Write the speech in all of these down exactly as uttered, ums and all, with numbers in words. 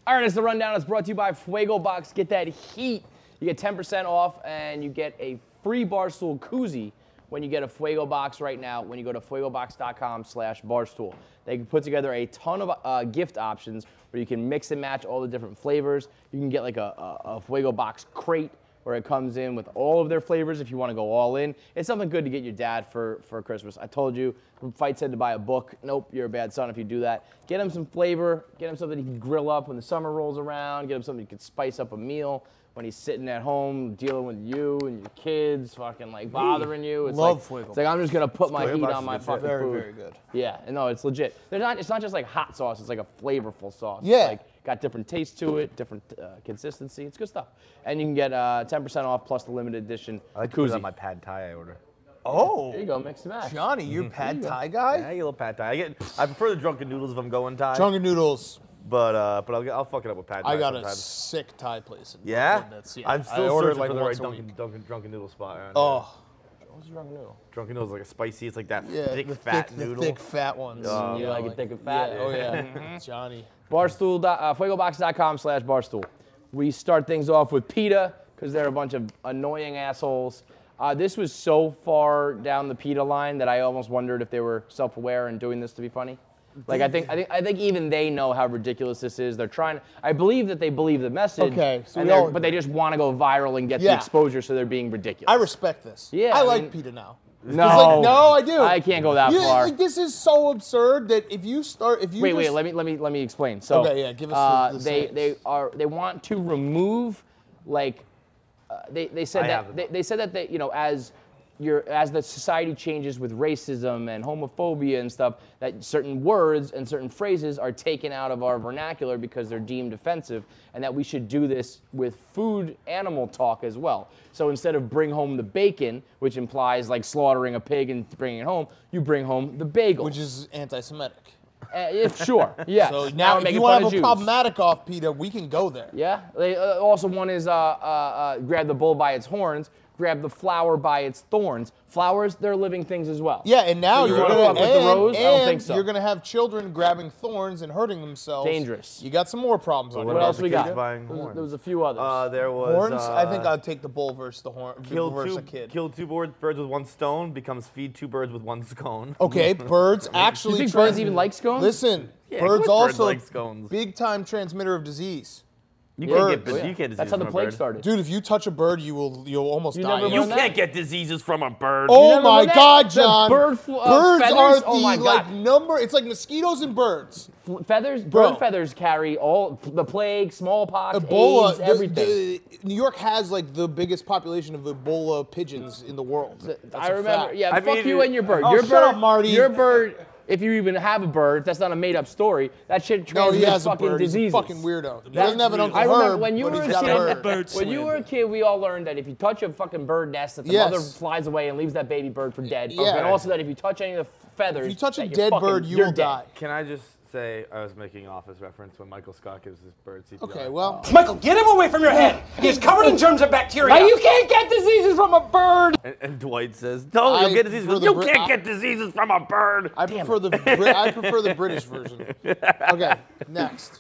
All right, it's the rundown. It's brought to you by Fuego Box. Get that heat. You get ten percent off, and you get a free Barstool koozie when you get a Fuego Box right now when you go to fuego box dot com slash barstool. They can put together a ton of uh, gift options where you can mix and match all the different flavors. You can get like a, a, a Fuego Box crate where it comes in with all of their flavors if you want to go all in. It's something good to get your dad for, for Christmas. I told you, from Fight said to buy a book. Nope, you're a bad son if you do that. Get him some flavor. Get him something he can grill up when the summer rolls around. Get him something you can spice up a meal when he's sitting at home dealing with you and your kids, fucking like bothering you. It's Love like, Fuego. It's like I'm just gonna put my Fuego heat Box on is my legit. fucking Very, food. very good. Yeah, no, it's legit. They're not. It's not just like hot sauce. It's like a flavorful sauce. Yeah. It's like got different taste to it, different uh, consistency. It's good stuff. And you can get uh, ten percent off plus the limited edition I like to put it koozie. on my pad thai I order. Oh, There you go, mix and match. Johnny, you're pad thai guy? Yeah, I get a little pad thai. I get. I prefer the drunken noodles if I'm going Thai. Drunken noodles. But uh, but I'll get, I'll fuck it up with pad thai I got a sometimes. sick Thai place. In Yeah? Brooklyn that's- yeah. I'm I still order it searching like for the once right a Dunkin', week. Dunkin', drunken noodle spot. around here. Oh, What's wrong with you? Drunken noodles like a spicy. It's like that yeah, thick the fat thick, noodle. the thick fat ones. Oh. You like it thick and fat? Yeah, oh yeah, Johnny. Barstool, uh, fuego box dot com slash barstool. We start things off with PETA because they're a bunch of annoying assholes. Uh, this was so far down the PETA line that I almost wondered if they were self-aware and doing this to be funny. Like I think, I think, I think even they know how ridiculous this is. They're trying. I believe that they believe the message. Okay, so and we they're- all but they just want to go viral and get Yeah. the exposure, so they're being ridiculous. I respect this. Yeah, I I like mean- PETA now. no, like, no, I do. I can't go that You- far. Like, this is so absurd that if you start, if you Wait, just, wait. Let me let me let me explain. So, Okay, yeah, give us the- uh, the they sayings. they are they want to remove, like, uh, they they said I that have they, them. they said that they you know as your as the society changes with racism and homophobia and stuff, that certain words and certain phrases are taken out of our vernacular because they're deemed offensive, and that we should do this with food animal talk as well. So instead of bring home the bacon, which implies like slaughtering a pig and bringing it home, you bring home the bagel. which is anti-Semitic. Uh, if sure, yeah. So now, if making you fun want to of have a Jews. problematic off PETA, we can go there. Yeah. They, uh, also, one is uh, uh, uh, grab the bull by its horns, grab the flower by its thorns. Flowers, they're living things as well. Yeah, and now So you you're wanna gonna fuck with the and, rose? I don't and think so. you're gonna have children grabbing thorns and hurting themselves. Dangerous. You got some more problems on What your else we got? kids buying There was, horns? there was a few others. Uh, there was. Horns? I think uh, I'd take the bull versus the horn Kill versus two, a kid. kill two board- birds with one stone becomes feed two birds with one scone. Okay, birds actually. you think trans- birds even like scones? Listen, Yeah, of birds course birds also like scones. big time transmitter of disease. You Birds. can't get, Oh, yeah. you can't disease That's how the from a plague bird. started. Dude, if you touch a bird, you will you'll almost You die. never You learned that? can't get diseases from a bird. Oh never my learned that? God, The John! bird fl- uh, birds feathers? are the Oh my God. like number. It's like mosquitoes and birds. F- Feathers, Bro. bird feathers carry all the plague, smallpox, Ebola. AIDS, the- everything. the- New York has like the biggest population of Ebola pigeons in the world. That's I a remember. fact. Yeah, I fuck mean, you and your bird. Oh, your shut bird, up, Marty. Your bird. If you even have a bird, that's not a made-up story. That shit No, transmits he has a fucking bird. He's a diseases. fucking weirdo. He doesn't have an Uncle I remember Herb, when you but were he's a got a bird. kid. When you were a kid, we all learned that if you touch a fucking bird nest, that the Yes. mother flies away and leaves that baby bird for dead. Yeah. And also that if you touch any of the feathers, If you touch a that you're dead fucking- bird, you you're will dead. die. Can I just say I was making an Office reference when Michael Scott gives his bird C P R? Okay, well, Michael, get him away from your head. He is covered in germs and bacteria. Now you can't get diseases from a bird. And, and Dwight says, "No, I you'll get diseases." prefer the You Brit- can't I- get diseases from a bird. I prefer the Brit- I prefer the British version. Okay, next.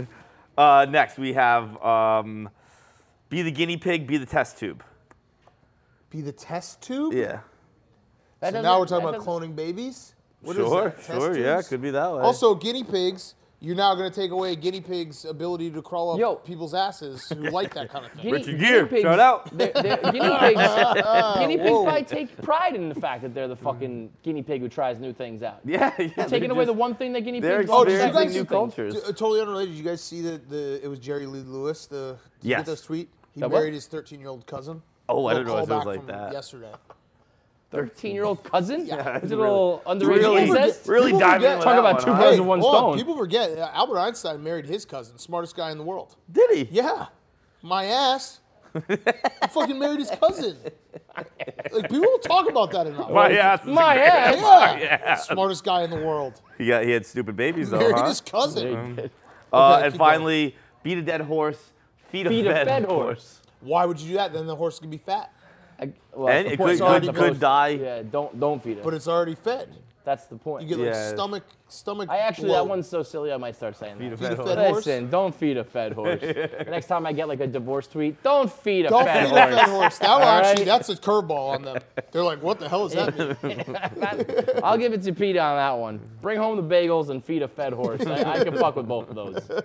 Uh, next we have um, be the guinea pig, be the test tube. Be the test tube. Yeah. That So doesn't- now we're talking that about doesn't- cloning babies. What is Sure, that? Test sure, yeah, tubes? could be that way. Also, guinea pigs. You're now going to take away guinea pigs' ability to crawl up Yo. people's asses who like that kind of thing. Guinea, Richard guinea Gere, pigs, shout out. they're- they're- guinea pigs, guinea pigs Whoa. probably take pride in the fact that they're the fucking guinea pig who tries new things out. yeah, yeah. You're taking away the one thing that guinea they're pigs Oh, do did you best, guys experiencing new new things. cultures. T- uh, totally unrelated. Did you guys see that the it was Jerry Lee Lewis? The did you Yes. get this tweet? He That what? married his thirteen-year-old cousin. Oh, I Little didn't realize it was callback like from that. Yesterday. thirteen-year-old cousin? Yeah, Is it's it a little underage really- incest? really People diving forget- into Talk that about one, two huh? birds with one hold on, stone. people forget uh, Albert Einstein married his cousin, smartest guy in the world. Did he? Yeah, my ass. He fucking married his cousin. Like people don't talk about that enough. My ass. is My a great- ass. Yeah. Smartest guy in the world. He got. He had stupid babies though, Married huh? his cousin. Uh, Okay, and keep finally, beat a dead horse, feed a Feed a fed, fed horse. horse. Why would you do that? Then the horse could be fat, I, well, And the it point could- is could- not could supposed- die. Yeah, don't don't feed it. but it's already fed. That's the point. You get like Yeah. stomach, stomach. I actually, bloat. that one's so silly, I might start saying Feed a that. fed Feed a horse. fed horse. Listen, don't feed a fed horse. The next time I get like a divorce tweet, don't feed a Don't fed feed a horse. fed horse. That All actually, right? that's a curveball on them. They're like, what the hell does that mean? I'll give it to Pete on that one. Bring home the bagels and feed a fed horse. I, I can fuck with both of those.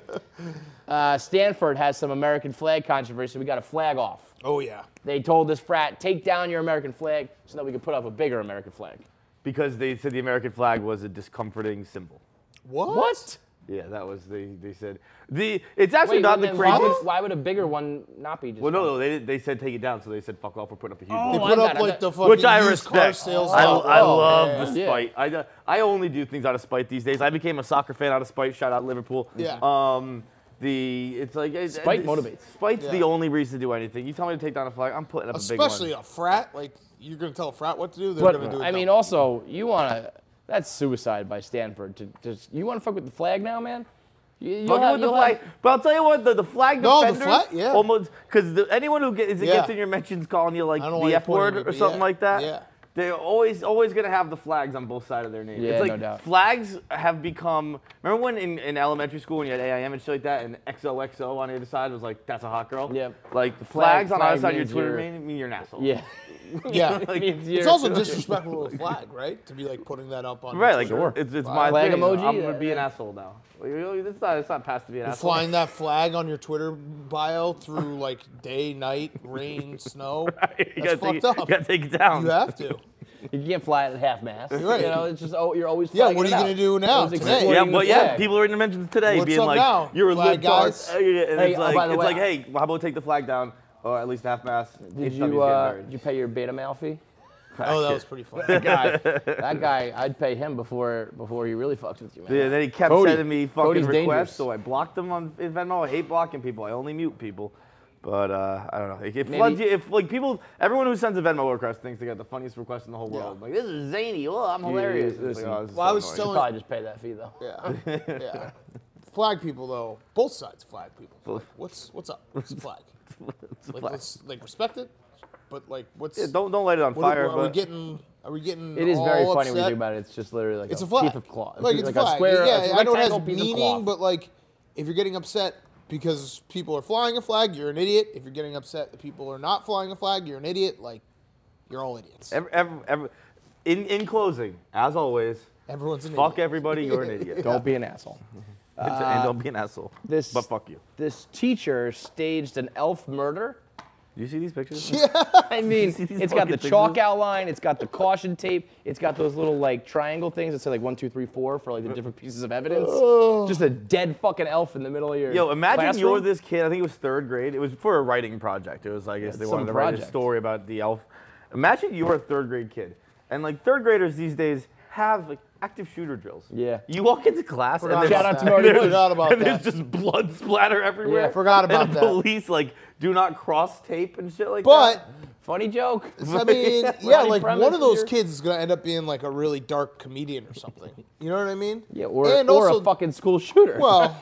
Uh, Stanford has some American flag controversy. We got a flag off. Oh yeah. They told this frat, take down your American flag so that we can put up a bigger American flag. Because they said the American flag was a discomforting symbol. What? What? Yeah, that was they. They said the. It's actually Wait, not then the why craziest. would, why would a bigger one not be just Well, no, one? no, they they said take it down, so they said fuck off. We're putting up a huge Oh, They one. put I up got it. like the fucking Which I used car respect. sales. I, lot. I Oh, love yeah. the Yeah. spite. I, I only do things out of spite these days. I became a soccer fan out of spite. Shout out Liverpool. Yeah. Um, the it's like it- Spite it's- motivates. Spite's Yeah. the only reason to do anything. You tell me to take down a flag, I'm putting up a big one. Especially a frat. Like you're gonna tell a frat what to do. They're But, gonna do it. I mean, dumb. also, you want to, that's suicide by Stanford. To just, you want to fuck with the flag now, man? You, you'll Fucking have- with the you'll flag. have- But I'll tell you what, the, the flag No, the defenders, flag- yeah. almost, because anyone who gets, Yeah. gets in your mentions calling you like I don't know why the you're F word pointing at or me, but something yeah. like that, Yeah. they're always always going to have the flags on both sides of their name. Yeah, it's like no doubt. flags have become, remember when in, in elementary school when you had A I M and shit like that, and X O X O on the other side was like, that's a hot girl? Yep. Like the Flag- flags on the other flag side of your means Twitter you're- mean, mean you're an asshole. Yeah. yeah. It means It's you're- also disrespectful to the flag, right? To be like putting that up on. Right, like Twitter. it's, it's my Flag thing. emoji, I'm gonna yeah, be an yeah. asshole now. Like, you know, It's not, it's not past to be an You're asshole. flying that flag on your Twitter bio through like day, night, rain, snow. you That's gotta take fucked it, up. You gotta take it down. You have to. You can't fly it at half mast. right. You know, it's just, oh, you're always Yeah, flagging what are it you out. gonna do now, It's today? exploiting Yeah, the but yeah, flag. people are in the mentions today What's being up like, now, "You're a flag libtard," guys? Uh, yeah, and Hey, it's oh, like, by the it's way, like, hey, well, how about we take the flag down, or at least half mast? Did you, uh, did you pay your beta mail fee? Oh, that was pretty funny. That guy, that guy, I'd pay him before before he really fucks with you, man. Yeah, then he kept Cody. sending me fucking Cody's requests, dangerous. so I blocked them on in Venmo. I hate blocking people. I only mute people. But uh, I don't know. If, Maybe- floods you, if like people, everyone who sends a Venmo request thinks they got the funniest request in the whole Yeah. world. Like this is zany. Oh, I'm hilarious. It's like, listen. oh, this is Well, I so was annoying. telling- Probably just pay that fee though. Yeah, yeah. Flag people though, both sides flag people. Like, what's what's up? What's the flag? It's a Like, flag. let's like respect it, but like, what's Yeah, don't don't light it on what fire. are, are we but getting? Are we getting? It is all very funny when you upset? think about it. It's just literally like It's a, a flag. piece of cloth. Like Piece- it's like a flag. a square, yeah, it's a I know it has rectangle piece of meaning, cloth. but like, if you're getting upset because people are flying a flag, you're an idiot. If you're getting upset that people are not flying a flag, you're an idiot. Like, you're all idiots. every, every, every, in in closing, as always, Everyone's an fuck idiot. everybody. You're an idiot. Don't be an asshole. and don't be an asshole. This, but fuck you. This teacher staged an elf murder. Do you see these pictures? I mean, see these it's got the fucking chalk pictures? outline, it's got the caution tape, it's got those little like triangle things that say like one, two, three, four for like the different pieces of evidence. Just a dead fucking elf in the middle of your Yo, imagine classroom. you're this kid. I think it was third grade. It was for a writing project. It was like if they some wanted to write a project. story about the elf. Imagine you're a third grade kid, and like third graders these days have like active shooter drills. Yeah. You walk into class and Forgot there's, Shout out about to that. Marty I Bush. forgot about and that. there's just blood splatter everywhere. Yeah, forgot about and that. Police like do not cross tape and shit like But that. Funny joke. I mean, yeah, Funny like premise one of those here. kids is gonna end up being like a really dark comedian or something. You know what I mean? Yeah, or, and or also, a fucking school shooter. well,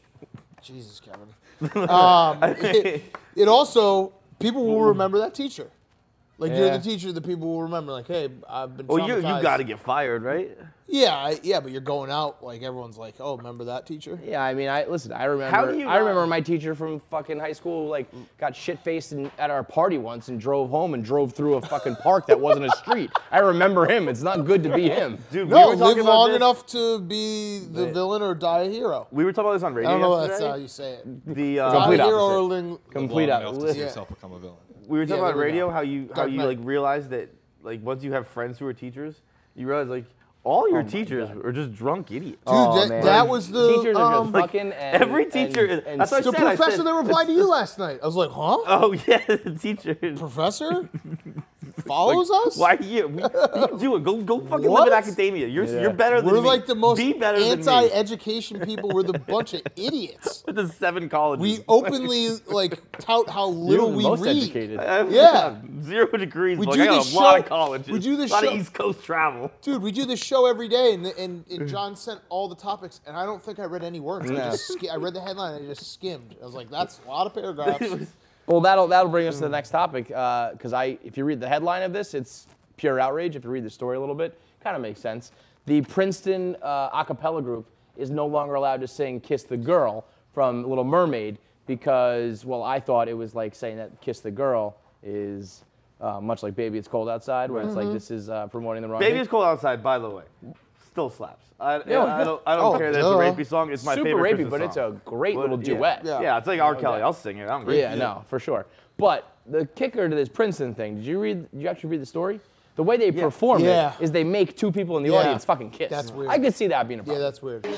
Jesus, Kevin. Um, it, it also people will remember that teacher. Like you're Yeah. the teacher that people will remember. Like, hey, I've been. Well, you you traumatized. got to get fired, right? Yeah, I, yeah, but you're going out like everyone's like, oh, remember that teacher? Yeah, I mean, I listen. I remember. How do you I remember not- my teacher from fucking high school, like, got shit faced at our party once and drove home and drove through a fucking park that wasn't a street. I remember him. It's not good to be him. Dude, we No, were live talking about long this. enough to be the villain or die a hero. We were talking about this on I radio don't know if that's yesterday. how you say it. the uh, Die Complete a hero opposite. or ling- Complete long out. enough to see Yeah. yourself become a villain. we were talking Yeah, about there we radio go. how you how Dark you Knight. like realize that like once you have friends who are teachers, you realize like all your Oh my teachers God. are just drunk idiots. Dude, Oh, that, man. that was the Teachers are um, just fucking. And, every teacher and, is- and that's what I the said, I professor said- that replied to you last night. I was like, huh? Oh yeah, the teacher. Professor follows us? Why are you? We, you can do it. Go go fucking What? live in academia. You're Yeah. you're better than We're me. like the most Be better than me. anti-education people. We're the bunch of idiots. With the seven colleges. We openly like tout how You're little the we most read. educated. I have Yeah. zero degrees. We but do I got this a lot show- of colleges. we do this a lot show- of East Coast travel. Dude, we do this show every day, and and, and John sent all the topics, and I don't think I read any words. I No. just sk- I read the headline, and I just skimmed. I was like, that's a lot of paragraphs. Well, that'll that'll bring us to the next topic because I, if you read the headline of this, it's pure outrage. If you read the story a little bit, kind of makes sense. the Princeton uh, a cappella group is no longer allowed to sing "Kiss the Girl" from Little Mermaid because, well, I thought it was like saying that "Kiss the Girl" is uh, much like "Baby It's Cold Outside," where it's like this is uh, promoting the wrong. Baby thing. It's Cold Outside, by the way, still slaps. I, Yeah, I don't, I don't oh, care that it's a duh. rapey song. It's my Super favorite rapey, Christmas but it's song. a great But, little yeah. duet. Yeah. Yeah, it's like R. No Kelly. doubt. I'll sing it. I'm great. Yeah, no, for sure. But the kicker to this Princeton thing, did you read? Did you actually read the story? The way they perform Yeah. it is they make two people in the Yeah. audience fucking kiss. That's weird. I could see that being a Yeah, problem. that's weird.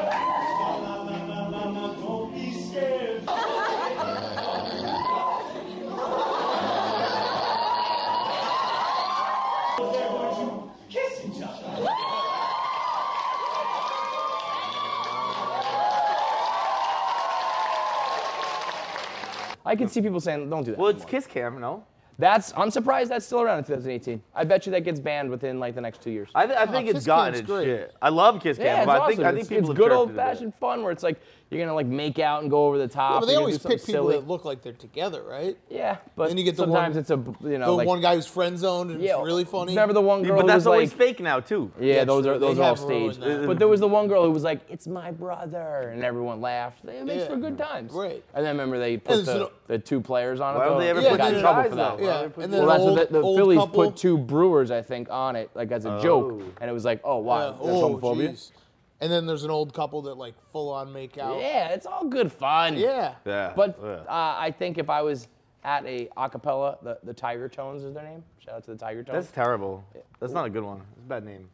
I can see people saying, "Don't do that." Well, it's anymore." Kiss Cam, no? That's. I'm surprised that's still around in twenty eighteen. I bet you that gets banned within like the next two years. I, th- I think Kiss it's gotten Cam's its great. shit. I love Kiss Cam, yeah, it's but awesome. I think I it's, think people it's have good jerked it a old bit. fashioned fun where it's like you're gonna like make out and go over the top. Yeah, but they you're gonna always do pick something people silly. that look like they're together, right? Yeah, but Then you get the sometimes one- it's a you know The like one guy who's friend zoned and yeah, it's really funny. Remember the one Yeah, girl but who that's was always like, fake now too. yeah, Yeah, those true. are those They are all have ruined staged. that. But there was the one girl who was like, "It's my brother," and everyone laughed. It makes Yeah. for good times. Right. And then remember they put And the, so- the two players on it. Why don't though? they ever Yeah, They put got then in two trouble guys for that. though? Yeah, Why don't they put and two then Well, that's old- what the, the old Phillies couple. put two Brewers, I think, on it, like as a joke, Oh. and it was like, oh wow, Uh, that's oh, homophobia. jeez. And then there's an old couple that like full on make out. Yeah, it's all good fun. Yeah. Yeah. But yeah. uh, I think if I was at a acapella, the the Tiger Tones is their name. Shout out to the Tiger Tones. That's terrible. That's not a good one. It's a bad name.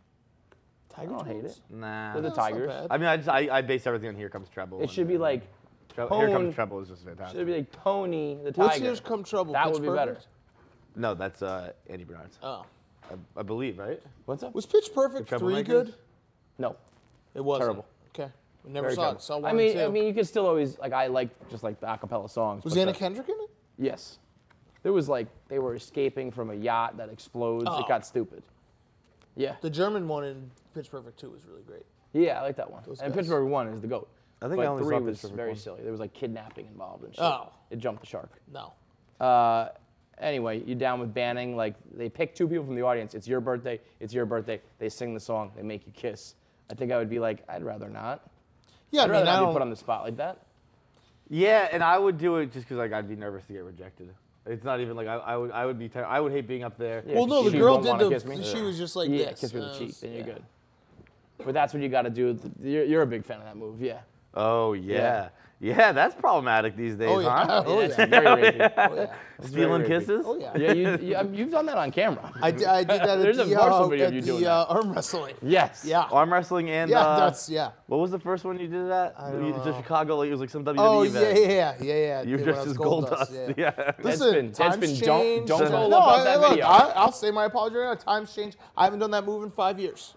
I don't hate it. Nah. They're the That's not Tigers. bad. I mean, I just I, I base everything on Here Comes Treble. It should be like Tre- Here Tone- Comes Treble is just fantastic. should be like Tony the Tiger. What's Here's Come Trouble? That Pitch would be better. Perfect? No, that's uh, Andy Bernard's. Oh. I, I believe, right? What's up? Was Pitch Perfect three Troublemakers? good? No. It wasn't. Terrible. Okay. We never Very saw terrible. it. Saw one I and mean, two. I mean, you could still always like I like just like the acapella songs. was but Anna the- Kendrick in it? Yes. There was like they were escaping from a yacht that explodes. Oh. It got stupid. Yeah. The German one in Pitch Perfect two was really great. Yeah, I like that one. Those And guys. Pittsburgh one is the goat. I think but I only three saw was Pittsburgh very one. silly. There was like kidnapping involved and shit. Oh. It jumped the shark. No. Uh, anyway, you down with banning? Like they pick two people from the audience. It's your birthday. It's your birthday. They sing the song. They make you kiss. I think I would be like, I'd rather not. Yeah, I'd I rather mean, I not be don't. put on the spot like that. Yeah, and I would do it just because like I'd be nervous to get rejected. It's not even like I, I would I would be ter- I would hate being up there. Yeah, well, no, the she girl won't did wanna the. kiss me. She was just like Yeah, this. kiss me on the Uh, cheek. Then you're yeah. good. But that's what you got to do. You're, you're a big fan of that move, yeah. Oh yeah. yeah, that's problematic these days, Oh yeah. huh? Oh It's yeah. very rapey. Oh yeah. Stealing very rapey. kisses. Oh yeah. Yeah, you, you, um, you've done that on camera. I did, I did that at There's a the, Barstool uh, video of at you the doing uh, that. arm wrestling. Yes. Yeah. Arm wrestling and Yeah, uh, that's yeah. what was the first one you did that? I You- don't to know. Chicago, like, it was like some W W E Oh event. yeah, yeah, yeah, yeah. You're When dressed I was as Goldust. yeah. Yeah. Listen, Deadspin, times Deadspin, don't- change. don't go no, look up I- that look, video. I, I'll say my apology right now. Times change. I haven't done that move in five years.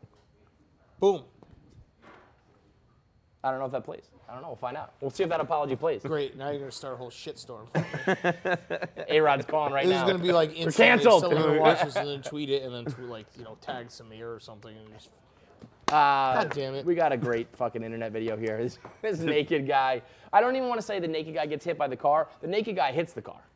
Boom. I don't know if that plays. I don't know. We'll find out. We'll see if that apology plays. Great. Now you're gonna start a whole shitstorm. A-Rod's calling right This now. is gonna be like We're instantly canceled. someone gonna watch this and then tweet it and then tweet like you know tag Samir or something and just Uh, God damn it. We got a great fucking internet video here. This, this naked guy. I don't even want to say the naked guy gets hit by the car. The naked guy hits the car.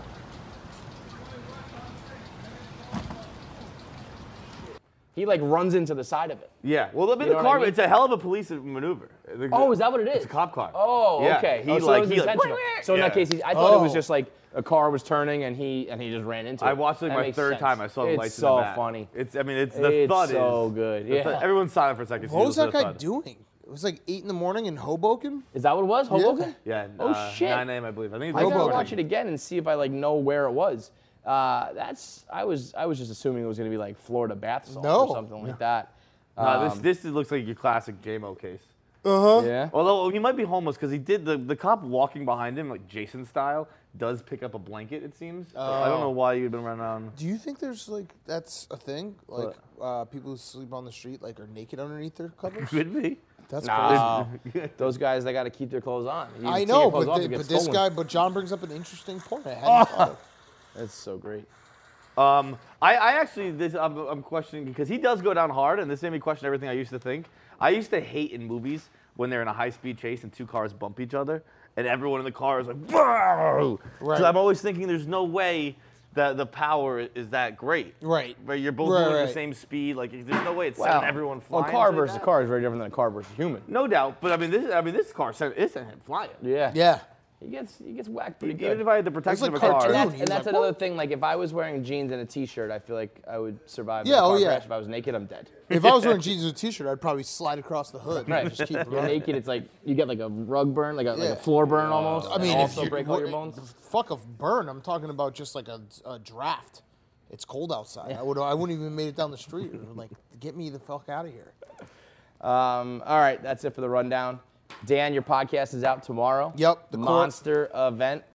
He like runs into the side of it. Yeah. Well, I mean, You the know what I car. mean? It's a hell of a police maneuver. The- Oh, is that what it is? It's a cop car. Oh, Yeah, okay. he oh, so like- it was he like- intentional. so in that Yeah. case, he, I thought it was Oh. just like a car was turning and he and he just ran into it. I watched it That my makes third sense. time. I saw the it's lights so in the back. funny. It's. I mean, it's the It's thud so is. good. the Yeah. thud- Everyone's silent for a second. what was so that the guy thud. doing? It was like eight in the morning in Hoboken. Is that what it was? Hoboken? Yeah. Oh, uh, shit. nine a m I believe. I think it's I gotta Hoboken. watch it again and see if I like know where it was. Uh, that's I was I was just assuming it was gonna be like Florida bath salts No. or something like that. No, this Um, this looks like your classic J M O case. Uh huh. Yeah. Although he might be homeless because he did the the cop walking behind him like Jason style does pick up a blanket. It seems. I don't know why you'd been running around. Do you think there's like that's a thing? Like uh, people who sleep on the street like are naked underneath their covers. Could be. That's Nah, crazy. those guys they got to keep their clothes on. You I take know, your clothes but, off, the, it gets but this stolen. guy, but John brings up an interesting point. I hadn't thought of. That's so great. Um, I, I actually, this, I'm, I'm questioning because he does go down hard, and this made me question everything I used to think. I used to hate in movies when they're in a high-speed chase and two cars bump each other, and everyone in the car is like, "Whoa!" Right. So I'm always thinking there's no way the the power is that great. Right. But you're both Right, moving at right. the same speed. Like there's no way it's Wow. sending everyone flying. Well, a car like versus that. a car is very different than a car versus a human. No doubt. But I mean, this I mean this car sent it sent him flying. Yeah. Yeah. He gets he gets whacked pretty Even good. if I had the protection like of a car. cartoon. And that's, He's and that's like, another "What?" thing. Like if I was wearing jeans and a t-shirt, I feel like I would survive. Yeah, a car oh, yeah. crash. If I was naked, I'm dead. If I was wearing jeans and a t-shirt, I'd probably slide across the hood. Right. And just keep You're running. naked. It's like you get like a rug burn, like a, like Yeah. a floor burn almost. I mean, and if also you break all your bones. Fuck a burn. I'm talking about just like a, a draft. It's cold outside. I would I wouldn't even made it down the street. Like, get me the fuck out of here. Um, all right, that's it for the rundown. Dan, your podcast is out tomorrow. Yep, the court- Monster event.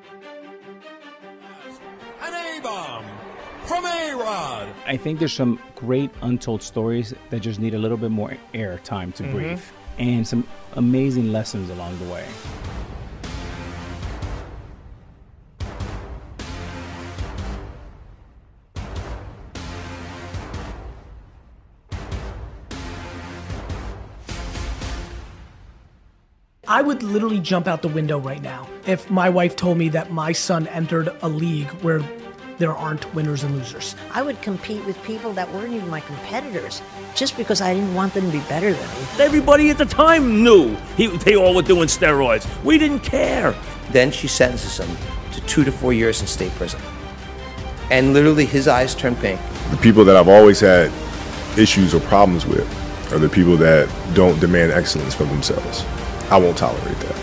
An A-bomb from A-Rod. I think there's some great untold stories that just need a little bit more air time to breathe, and some amazing lessons along the way. I would literally jump out the window right now if my wife told me that my son entered a league where there aren't winners and losers. I would compete with people that weren't even my competitors just because I didn't want them to be better than me. Everybody at the time knew he, they all were doing steroids. We didn't care. Then she sentences him to two to four years in state prison. And literally his eyes turn pink. The people that I've always had issues or problems with are the people that don't demand excellence from themselves. I won't tolerate that.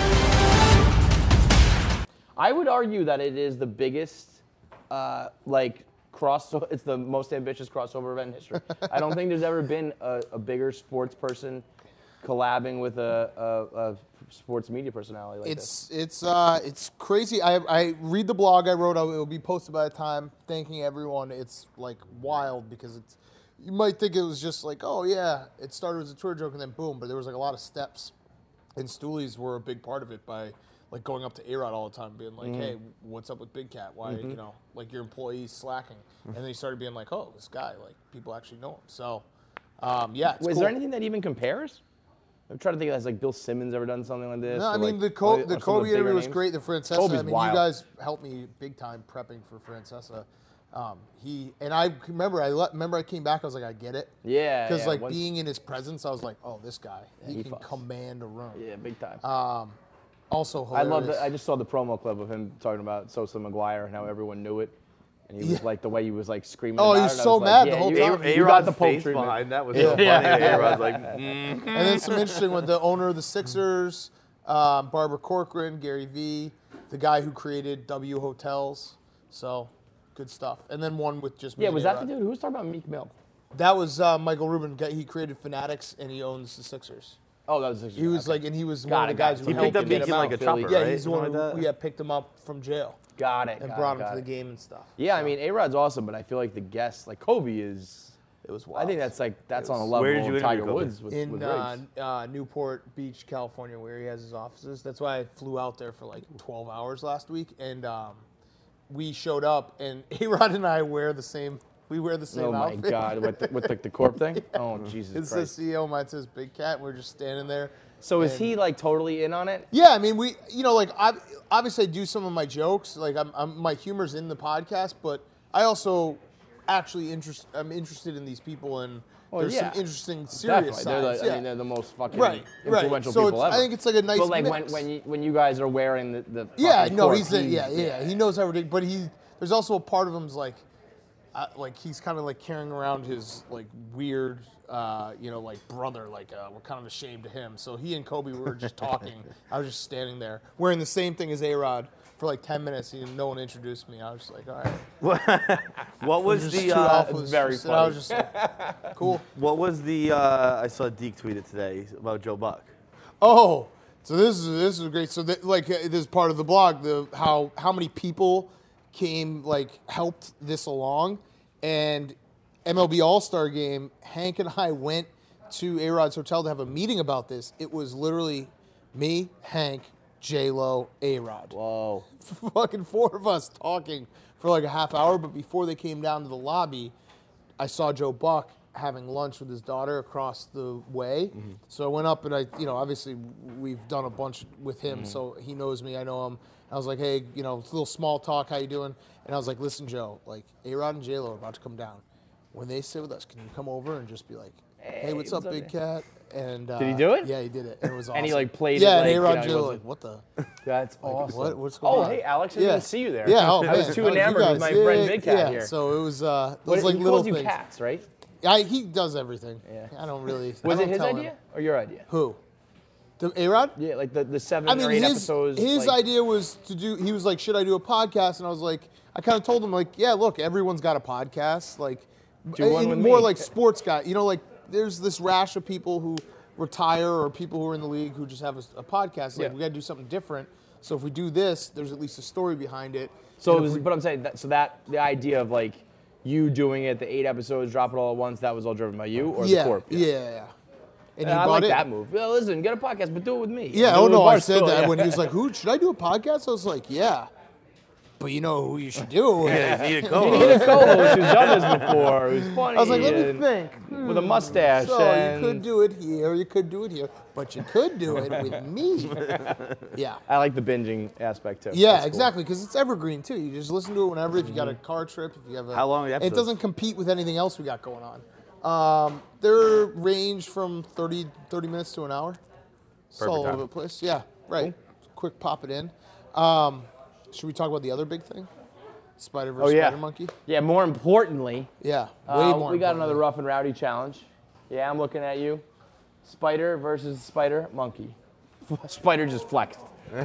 I would argue that it is the biggest, uh, like, cross. It's the most ambitious crossover event in history. I don't think there's ever been a, a bigger sports person collabing with a, a, a sports media personality like It's this. it's uh it's crazy. I I read the blog I wrote. It will be posted by the time. Thanking everyone. It's like wild because it's. You might think it was just like, oh yeah, it started as a tour joke and then boom, but there was like a lot of steps, and Stoolies were a big part of it by like going up to A-Rod all the time, being like, Mhm. hey, what's up with Big Cat? Why Mhm. you know like your employees slacking, and then he started being like, oh, this guy, like people actually know him. So um, yeah, it's Wait, Is cool. there anything that even compares? I'm trying to think. Has like Bill Simmons ever done something like this? No, I Or, mean like, the or- Co- or the some of Kobe bigger interview was names? great. The Francesa, Kobe's I mean, wild. you guys helped me big time prepping for Francesa. Um, he and I remember I let, remember I came back. I was like, I get it. Yeah, Because yeah, like once- being in his presence, I was like, oh, this guy, Yeah, he, he can fucks. command a room. Yeah, big time. Um, also I hilarious. love that. I just saw the promo clip of him talking about Sosa McGuire and how everyone knew it. And he was Yeah. like, the way he was like screaming Oh, about he it. was I so like, mad yeah, the whole you, time. You, you got A-Rod's the Polk face treatment. behind that was Yeah. so funny. Yeah. A-Rod's like, mm. And then some interesting with the owner of the Sixers, um, Barbara Corcoran, Gary Vee, the guy who created W Hotels. So good stuff. And then one with just me Yeah, and was that the A-Rod. dude who was talking about Meek Mill? That was uh, Michael Rubin. He created Fanatics, and he owns the Sixers. Oh, that was the He was okay. like, and he was Got one it, of the got guys it. who He helped picked up him Meek get in him like out. a chopper, Yeah, right? he's the one Something who like that? yeah picked him up from jail Got it. and got brought it, him got to it. the game and stuff. Yeah, I mean, A-Rod's awesome, but I feel like the guests, like Kobe is. It was wild. I think that's like that's It on a was- level Where did you of Tiger interview Kobe? Woods with, in with uh, Riggs. uh, Newport Beach, California, where he has his offices. That's why I flew out there for like twelve hours last week, and um, we showed up, and A-Rod and I wear the same. We wear the same Oh my outfit. God, with the, with like the corp thing. Oh Jesus It says Christ. C E O, mine says Big Cat. And we're just standing there. So is and- he like totally in on it? Yeah, I mean, we, you know, like, I, obviously I do some of my jokes. Like, I'm, I'm, my humor's in the podcast, but I also actually interest, I'm interested in these people, and Well, there's yeah. some interesting, serious Definitely. They're sides. the, yeah. I mean, they're the most fucking Right, right. influential So people it's- ever. I think it's like a nice But like mix. when when you, when you guys are wearing the, the yeah, fucking no, corp, he's, a, yeah, yeah, yeah. he knows how ridiculous, but he, there's also a part of him's like, uh, like he's kind of like carrying around his like weird, uh, you know, like brother. Like uh, we're kind of ashamed of him. So he and Kobe were just talking. I was just standing there wearing the same thing as A-Rod for like ten minutes. He no one introduced me. I was just like, all right. What was Just the two uh, alphas very just- and I was funny. just like, cool. what was the uh, I saw Deke tweet it today about Joe Buck. Oh, so this is this is great. So that, like uh, this is part of the blog. The how how many people came like helped this along, and M L B All Star Game. Hank and I went to A-Rod's hotel to have a meeting about this. It was literally me, Hank, J Lo, A-Rod. Whoa. Fucking four of us talking for like a half hour. But before they came down to the lobby, I saw Joe Buck having lunch with his daughter across the way. Mm-hmm. So I went up and I, you know, obviously we've done a bunch with him, Mm-hmm. so he knows me, I know him. I was like, hey, you know, it's a little small talk, how you doing? And I was like, listen, Joe, like A-Rod and J-Lo are about to come down. When they sit with us, can you come over and just be like, hey, what's, what's up, up, Big man? Cat? And uh, Did he do it? Yeah, he did it. And it was awesome. And he, like, played yeah, it like, and A-Rod you know, and he J-Lo wasn't- like, what the? That's Like, awesome. what, what's going Oh, on? hey, Alex, I yeah. didn't see you there. Yeah, oh, I was man. too No, you enamored with guys- my yeah, friend yeah, Big Cat yeah. here. So it was uh, What, those like he little calls you things. cats, right? I, he does everything. Yeah. I don't really. I Was don't it his tell him. idea or your idea? Who? The A-Rod? Yeah, like the, the seven I mean, or eight his, episodes. his like, idea was to do, he was like, should I do a podcast? And I was like, I kind of told him, like, yeah, look, everyone's got a podcast. Like, Do one and with more me. like sports guy. You know, like, there's this rash of people who retire or people who are in the league who just have a, a podcast. Like, Yeah. we got to do something different. So if we do this, there's at least a story behind it. So, And it if was, we- but I'm saying that. So that the idea of like you doing it, the eight episodes, drop it all at once. That was all driven by you or yeah, the corp. yeah, yeah, yeah. And And he I bought like it. that move. Yeah, listen, get a podcast, but do it with me. Yeah, Do oh it no, with I said Barstool, that yeah. when he was like, "Who should I do a podcast?" I was like, "Yeah." But you know who you should do it with. Yeah, you need a You co-host. need a co-host who's done this before, who's funny. I was like, let me and think. With a mustache. So and you could do it here, you could do it here, but you could do it with me. Yeah. I like the binging aspect too. Yeah, That's cool. exactly, because it's evergreen too. You just listen to it whenever. If you got a car trip, if you have a. How long are the It episodes? doesn't compete with anything else we got going on. Um, they're range from thirty, thirty minutes to an hour. It's all time. over the place. Yeah, right. Quick pop it in. Um, should we talk about the other big thing? Spider versus Oh yeah. Spider Monkey? Yeah. More importantly, Yeah, way uh, more. we got importantly. another rough and rowdy challenge. Yeah, I'm looking at you. Spider versus Spider Monkey. Spider just flexed.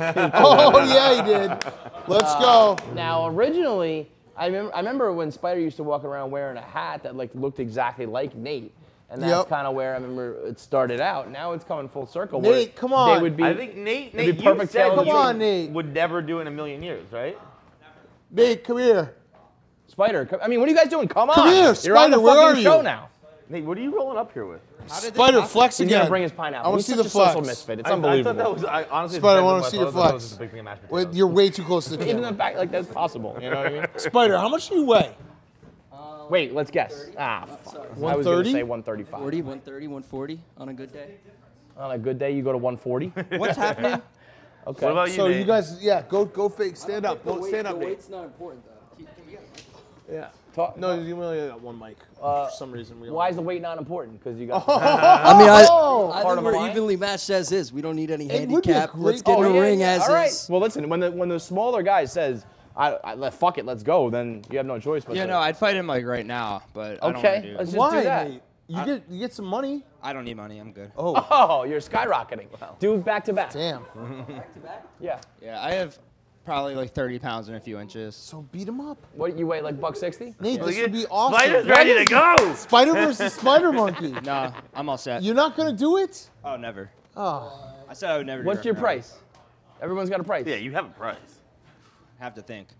Oh yeah, he did. Let's go. Now, originally, I remember, I remember when Spider used to walk around wearing a hat that like looked exactly like Nate, and that's Yep. kind of where I remember it started out. Now it's coming full circle. Nate, where come on. They would be. I think Nate, it'd Nate, be you perfect said challenge. you Come on, Nate. would never do in a million years, right? Nate, come here. Spider. come- I mean, what are you guys doing? Come on. Come here, You're on Spider, the where fucking are show you? now. Nate, what are you rolling up here with? Spider flex He's again. gonna bring his pineapple. I want He's to see the such a social flex. misfit. It's I, I unbelievable. thought that was I, honestly. Spider, I depends want on to see what your I thought that was flex. just a big thing of mashed Wait, potatoes. you're way too close to the Even the camera. fact like that's possible. You know what I mean? Spider, how much do you weigh? Wait, let's guess. Ah, fuck. I was gonna one thirty? say one thirty-five. forty, one thirty, one forty on a good day. On a good day, you go to one forty. What's happening? Okay. What about you, So Nate? you guys, yeah, go go fake. Stand up. Go, stand up, The Nate. weight's not important though. Yeah. Talk, No, you only got one mic. Uh, For some reason, we Why is the weight not important? Because you got. I mean, I, Oh! I Part think of a we're line? evenly matched as is. We don't need any It would be a handicap. great- Let's get Oh, in the yeah, ring yeah. as All right. is. Well, listen. When the when the smaller guy says, "I, I let fuck it, let's go," then you have no choice. But Yeah, to- no, I'd fight him like right now, but I don't Okay, wanna do let's it. just Why, do that. Nate? You get you get some money. I don't need money. I'm good. Oh, Oh, you're skyrocketing. Do back to back. damn. Yeah. Yeah, I have probably like thirty pounds and a few inches. So beat him up, What you weigh like buck sixty? Nate. Look This at- would be awesome. Spider's ready to go. Spider versus Spider Monkey. No, I'm all set. You're not gonna do it? Oh, never. Oh, I said I would never. do What's it your now. price? Everyone's got a price. Yeah, you have a price. Have to think.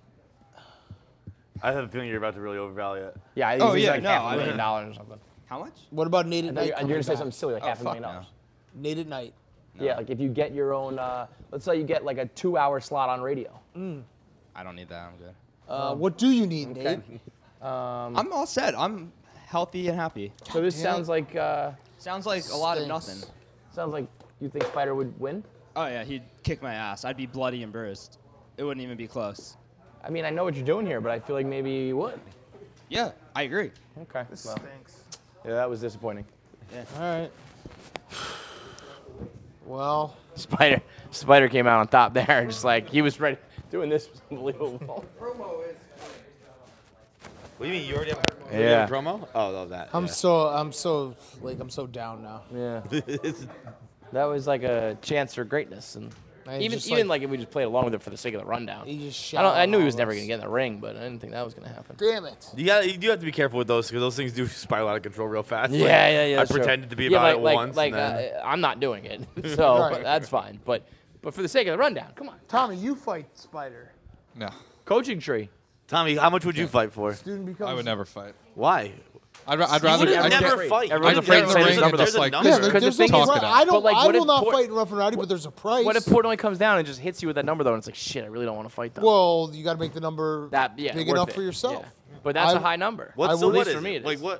I have a feeling you're about to really overvalue it. Yeah. I think Oh, it's yeah, like no, half a I million mean- dollars or something. How much? what about Nate I at thought night? you- you're coming gonna say back? something silly like Oh, half a fuck million no. dollars. Nate at night. Yeah, like if you get your own, uh, let's say you get like a two-hour slot on radio. I don't need that. I'm good. Uh, what do you need, Nate? I'm all set. I'm healthy and happy. So this damn sounds like uh, Sounds like a lot of Stinks. nothing. sounds like you think Spider would win. Oh yeah, he'd kick my ass. I'd be bloody and bruised. It wouldn't even be close. I mean, I know what you're doing here, but I feel like maybe you would. Yeah, I agree. Okay. Well, Stinks. yeah, that was disappointing. All right. Well, Spider, Spider came out on top there, just like he was ready. Doing this was unbelievable. What do you mean? You already have, you already Yeah. have a promo? Oh, oh, that. I'm yeah. so I'm so like I'm so down now. Yeah. That was like a chance for greatness, and I even just, even like- like if we just played along with it for the sake of the rundown. He just I don't. I shouted knew he all was never us. gonna get in the ring, but I didn't think that was gonna happen. Damn it. You, got, you do have to be careful with those because those things do spiral out of control real fast. Yeah, Like, yeah, yeah. I that's true. pretended to be Yeah, about like, it like, once. Like, and then, uh, I'm not doing it, so Right. that's fine. But, but for the sake of the rundown, come on. Tommy, you fight Spider. No, Coaching tree. Tommy, how much would you fight for? Student becomes. I would never fight. Why? I'd, ra- I'd You rather. would I never can't- fight. Everyone's I afraid get to in say the his ring number, and though. just like. There's a Yeah, number. there- Because there's the no thing is- pri- Talk it out. I don't. But, like, I what will if not Port- fight in rough and rowdy, but there's a price. What if Portnoy comes down and just hits you with that number though, and it's like shit, I really don't want to fight them. Well, you got to make the number that yeah, big worth enough it. for yourself. Yeah. But that's a I- high number. What's At so least what is for me, it? it Like is. what?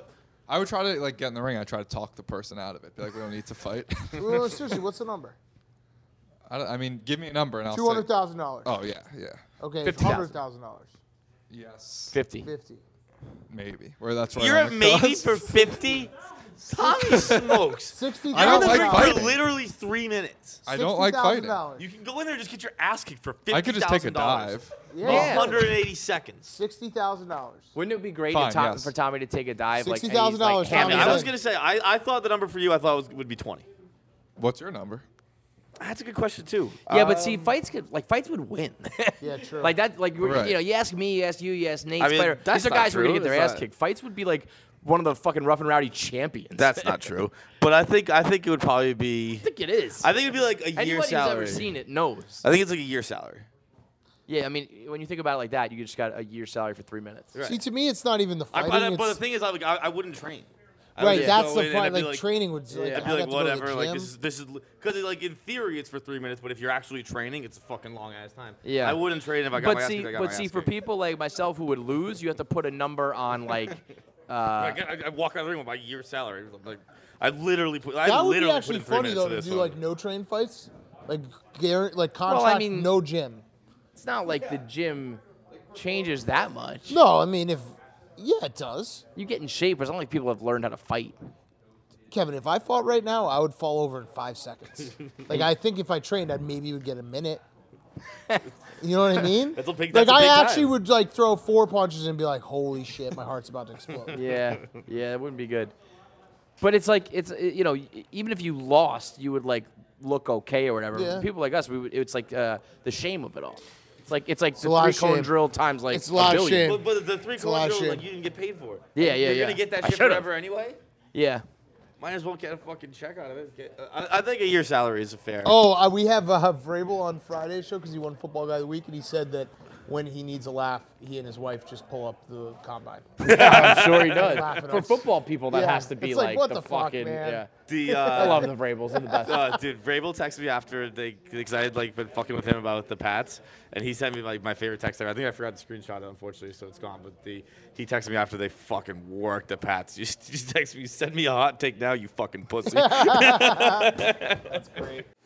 I would try to like get in the ring. I try to talk the person out of it. Be like, we don't need to fight. Well, seriously, what's the number? I, don't, I mean, give me a number and I'll. Two hundred thousand dollars. Oh yeah, yeah. Okay, it's hundred thousand dollars. Yes. Fifty. Fifty. Maybe. Where that's right. You're on a the maybe cusp. for fifty. Tommy smokes. Sixty. I don't You're in the like ring fighting. for literally three minutes. I don't like fighting. You can go in there and just get your ass kicked for fifty I thousand could just take a dive. Yeah. one hundred eighty seconds. Sixty thousand dollars. Wouldn't it be great Fine, if Tom, yes. for Tommy to take a dive? like sixty thousand dollars. Like, I, mean, hammy I was it? gonna say I, I thought the number for you I thought was, would be twenty. What's your number? That's a good question too. Yeah, but see, Um, fights could like fights would win. Yeah, true. Like that, like Right. you know, you ask me, you ask you, you ask Nate, I mean, Spider. that's These are not guys who are gonna true. get their It's ass not- kicked. Fights would be like one of the fucking rough and rowdy champions. That's not true. But I think I think it would probably be. I think it is. I think it'd be like a Anybody year who's salary. ever seen it knows. I think it's like a year salary. Yeah, I mean, when you think about it like that, you just got a year's salary for three minutes. Right. See, to me, it's not even the I, fighting. but, but the it's- thing is, I, like, I, I wouldn't train. I would Right, just that's go the in and point. I'd be Like, training would, like, I'd I'd be like have to go to the whatever. Like gym. this is this is because like in theory it's for three minutes, but if you're actually training, it's a fucking long ass time. Yeah. I wouldn't train if I got but my ass see, kicked, I got but my see, ass for kicked. people like myself who would lose, you have to put a number on like. Uh, I, get- I, I walk out of the ring with my year's salary. Like I literally put. I that would be literally actually put in three funny minutes though for to this do one. like no train fights, like guarantee, like Well, I contract, mean- no gym. it's not like the gym changes that much. No, I mean if yeah, it does. You get in shape, but it's not like people have learned how to fight. Kevin, if I fought right now, I would fall over in five seconds. Like I think if I trained, I maybe would get a minute. You know what I mean? That's a big- like that's a I big actually time. would like throw four punches and be like, "Holy shit, my heart's about to explode." Yeah, yeah, it wouldn't be good. But it's like it's uh, you know y- even if you lost, you would like look okay or whatever. Yeah. People like us, we would, it's like uh, the shame of it all. It's like it's like a the lot three of cone shame. drill times like It's a lot of billion. shame. But, but the three It's a lot quarter of drill, like shit. you didn't get paid for it. Yeah, And yeah, You're yeah. gonna get that I shit should've. forever anyway. Yeah. Might as well get a fucking check out of it. Get, uh, I, I think a year salary is fair. Oh, uh, we have uh, Vrabel on Friday's show because he won Football Guy of the Week, and he said that when he needs a laugh, he and his wife just pull up the combine. I'm sure he does. Laugh at For us. football people, that Yeah. has to be It's like, like, what the, the fuck, fucking man? yeah. The, uh, I love the Vrabels. They're the best. Uh, dude, Vrabel texted me after they, because I had like been fucking with him about the Pats, and he sent me like my favorite text ever. I think I forgot to screenshot it, unfortunately, so it's gone. But the he texted me after they fucking worked the Pats. Just, just text me, send me a hot take now, you fucking pussy. That's great.